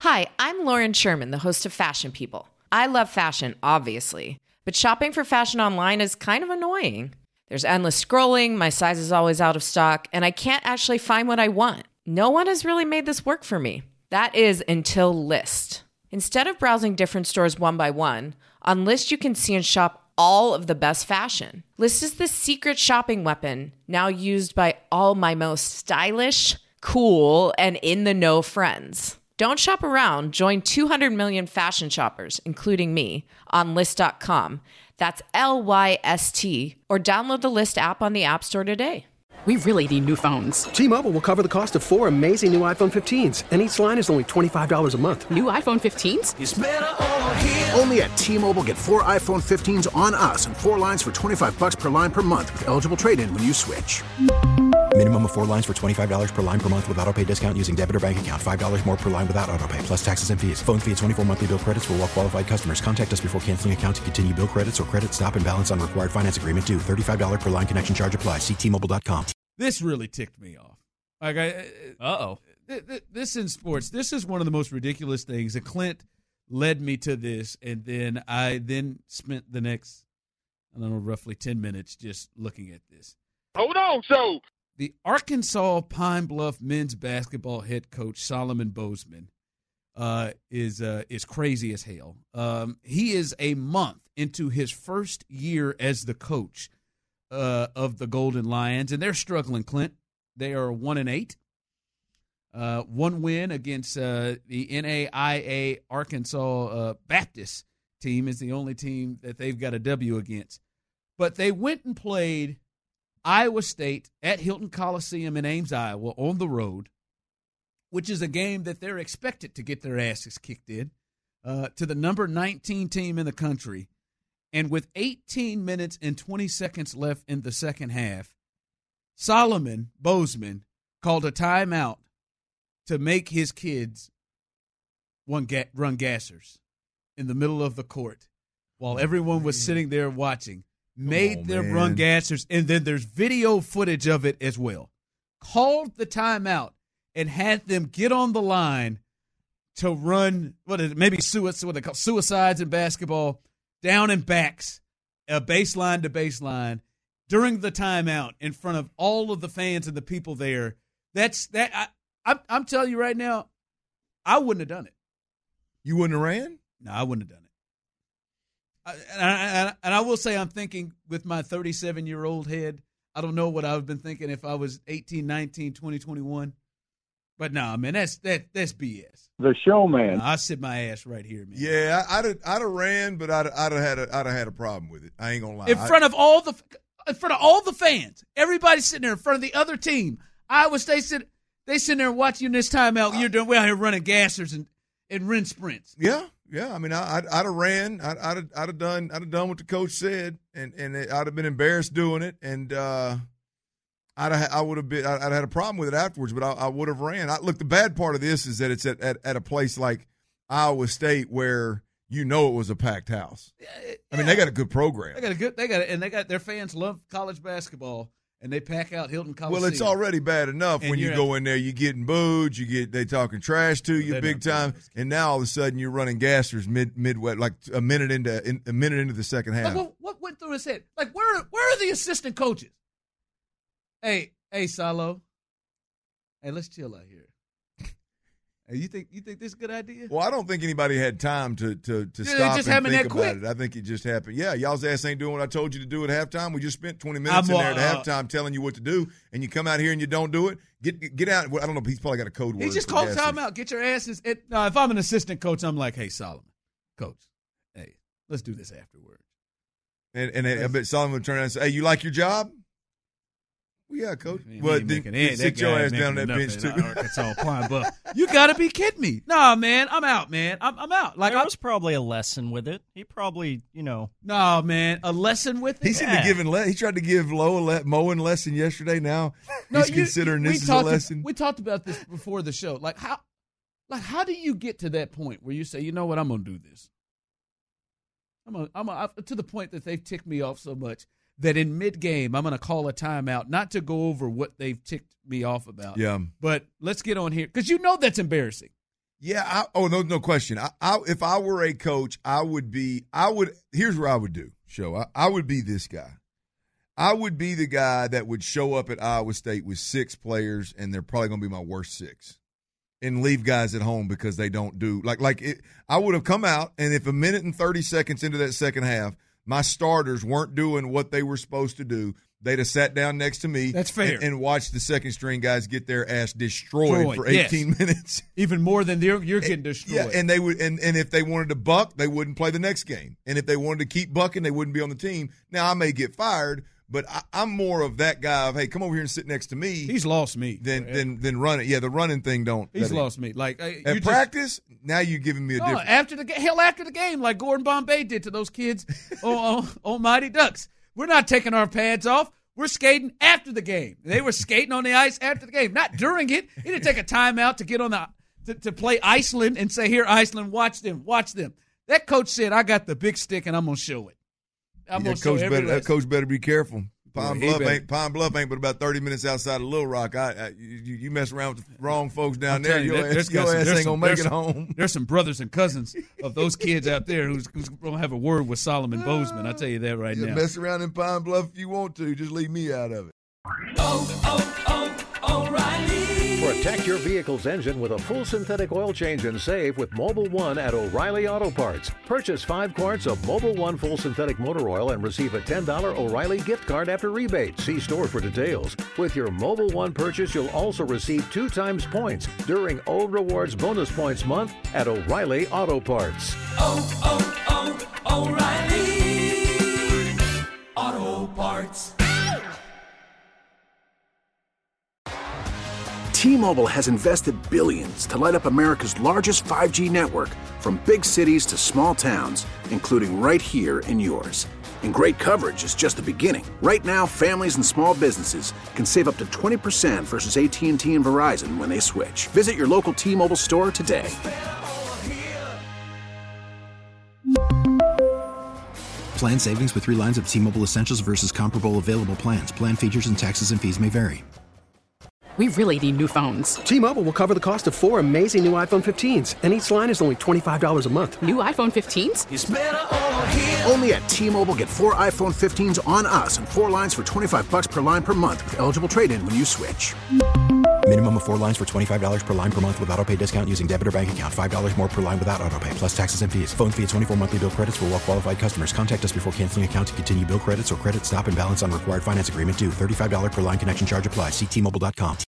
Hi, I'm Lauren Sherman, the host of Fashion People. I love fashion, obviously, but shopping for fashion online is kind of annoying. There's endless scrolling, my size is always out of stock, and I can't actually find what I want. No one has really made this work for me. That is until Lyst. Instead of browsing different stores one by one, on Lyst you can see and shop all of the best fashion. Lyst is the secret shopping weapon, now used by all my most stylish, cool, and in-the-know friends. Don't shop around. Join 200 million fashion shoppers, including me, on Lyst.com. That's Lyst, or download the Lyst app on the App Store today. We really need new phones. T-Mobile will cover the cost of 4 amazing new iPhone 15s, and each line is only $25 a month. New iPhone 15s? It's better over here. Only at T-Mobile, get 4 iPhone 15s on us and 4 lines for $25 per line per month with eligible trade-in when you switch. Minimum of 4 lines for $25 per line per month with autopay discount using debit or bank account. $5 more per line without autopay, plus taxes and fees. Phone fee at 24 monthly bill credits for well-qualified customers. Contact us before canceling account to continue bill credits or credit stop and balance on required finance agreement due. $35 per line connection charge applies. See T-Mobile.com. This really ticked me off. This in sports, this is one of the most ridiculous things. And Clint led me to this, and then I spent the next, roughly 10 minutes just looking at this. Hold on, so. The Arkansas Pine Bluff men's basketball head coach Solomon Bozeman is crazy as hell. He is a month into his first year as the coach of the Golden Lions, and they're struggling, Clint. They are 1-8. One win against the NAIA Arkansas Baptist team is the only team that they've got a W against. But they went and played Iowa State at Hilton Coliseum in Ames, Iowa, on the road, which is a game that they're expected to get their asses kicked in, to the number 19 team in the country. And with 18 minutes and 20 seconds left in the second half, Solomon Bozeman called a timeout to make his kids run gassers in the middle of the court while everyone was sitting there watching. Made them run gassers, and then there's video footage of it as well. Called the timeout and had them get on the line to run, suicides in basketball, down and backs, baseline to baseline, during the timeout in front of all of the fans and the people there. I'm telling you right now, I wouldn't have done it. You wouldn't have ran? No, I wouldn't have done it. And I will say I'm thinking with my 37-year-old head, I don't know what I would have been thinking if I was 18, 19, 20, 21. But nah, man, that's BS. The showman. I sit my ass right here, man. Yeah, I'd have ran, but I'd have had a problem with it. I ain't gonna lie. In front of all the fans, everybody's sitting there in front of the other team. Iowa State sitting there watching this timeout. We're out here running gassers and run sprints. Yeah. I mean, I'd have ran. I'd have done what the coach said, and I'd have been embarrassed doing it, and I'd had a problem with it afterwards. But I would have ran. Look, the bad part of this is that it's at a place like Iowa State where it was a packed house. I mean, they got a good program. They got their fans love college basketball. And they pack out Hilton Coliseum. Well, it's already bad enough when you go in there, you're getting booed, they talking trash to you big time, and now all of a sudden you're running gassers midway, like a minute into the second half. Like, what went through his head? Like, where are the assistant coaches? Hey, Salo. Hey, let's chill out here. Hey, you think this is a good idea? Well, I don't think anybody had time to stop and think about it. I think it just happened. Yeah, y'all's ass ain't doing what I told you to do at halftime. We just spent 20 minutes in there at halftime telling you what to do, and you come out here and you don't do it. Get out. I don't know. He's probably got a code word. He just called timeout. Get your asses. No, if I'm an assistant coach, I'm like, hey, Solomon, coach, hey, let's do this afterwards. And I bet Solomon would turn around and say, hey, you like your job? Well, yeah, coach. Well, then sit your ass down on that bench too. Arkansas Pine Bluff. You got to be kidding me. Nah, man, I'm out, man. I'm out. Like, there was probably a lesson with it. He probably, Nah, man, a lesson with it. He tried to give Mo a lesson yesterday. Now he's considering this is a lesson. We talked about this before the show. Like how do you get to that point where you say, you know what, I'm gonna do this. I'm to the point that they've ticked me off so much that in mid-game I'm going to call a timeout, not to go over what they've ticked me off about. Yeah. But let's get on here. Because that's embarrassing. Yeah. No question. If I were a coach, here's what I would do, I would be this guy. I would be the guy that would show up at Iowa State with 6 players, and they're probably going to be my worst 6, and leave guys at home because they don't do I would have come out, and if a minute and 30 seconds into that second half, my starters weren't doing what they were supposed to do, they'd have sat down next to me. That's fair. And watched the second string guys get their ass destroyed for 18 minutes. Even more than you're getting destroyed. Yeah, and they would, and if they wanted to buck, they wouldn't play the next game. And if they wanted to keep bucking, they wouldn't be on the team. Now, I may get fired, but I'm more of that guy of, hey, come over here and sit next to me. He's lost me. Than run it. Yeah, the running thing don't. He's lost me. Like at practice, now you're giving me a different. After the game, like Gordon Bombay did to those kids on Mighty Ducks. We're not taking our pads off. We're skating after the game. They were skating on the ice after the game, not during it. He didn't take a timeout to get on to play Iceland and say, "Here, Iceland, watch them." That coach said, "I got the big stick and I'm gonna show it." That coach better be careful. Pine Bluff ain't but about 30 minutes outside of Little Rock. You mess around with the wrong folks down there, your ass ain't gonna make it home. There's some brothers and cousins of those kids out there who's gonna have a word with Solomon Bozeman. I tell you that right now. Mess around in Pine Bluff if you want to. Just leave me out of it. O'Reilly. Protect your vehicle's engine with a full synthetic oil change and save with Mobil 1 at O'Reilly Auto Parts. Purchase 5 quarts of Mobil 1 full synthetic motor oil and receive a $10 O'Reilly gift card after rebate. See store for details. With your Mobil 1 purchase, you'll also receive 2 times points during Old Rewards Bonus Points Month at O'Reilly Auto Parts. O'Reilly Auto Parts. T-Mobile has invested billions to light up America's largest 5G network, from big cities to small towns, including right here in yours. And great coverage is just the beginning. Right now, families and small businesses can save up to 20% versus AT&T and Verizon when they switch. Visit your local T-Mobile store today. Plan savings with 3 lines of T-Mobile Essentials versus comparable available plans. Plan features and taxes and fees may vary. We really need new phones. T-Mobile will cover the cost of 4 amazing new iPhone 15s, and each line is only $25 a month. New iPhone 15s? It's better over here. Only at T-Mobile, get 4 iPhone 15s on us and 4 lines for $25 per line per month with eligible trade-in when you switch. Minimum of 4 lines for $25 per line per month with autopay discount using debit or bank account. $5 more per line without autopay, plus taxes and fees. Phone fee at 24 monthly bill credits for well-qualified customers. Contact us before canceling account to continue bill credits or credit stop and balance on required finance agreement due. $35 per line connection charge applies. See T-Mobile.com.